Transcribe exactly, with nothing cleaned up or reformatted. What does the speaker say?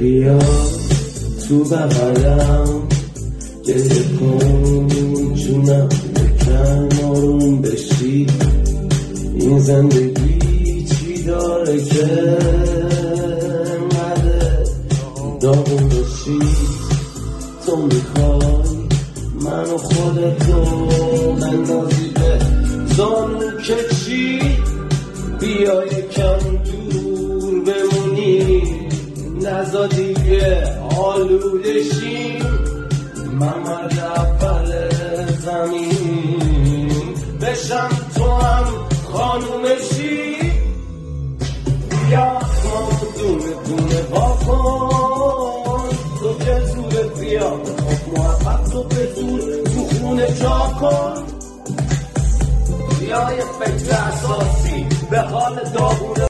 بیا تو بغلم گریه کن جونم بکن آروم بشی این زندگی چی داره که انقدر داغون بشی تو میخوای منو خودتو بندازی به زانو که چی بیا یکم دور بمونی نزا دیگه آلودشیم من مرد اول زمین بشم تو هم خانومشی بیا ما دونه دونه واکن تو که زور بیا خب محبت تو به زور تو خونه جا کن بیا یه فکر اساسی به حال داغونه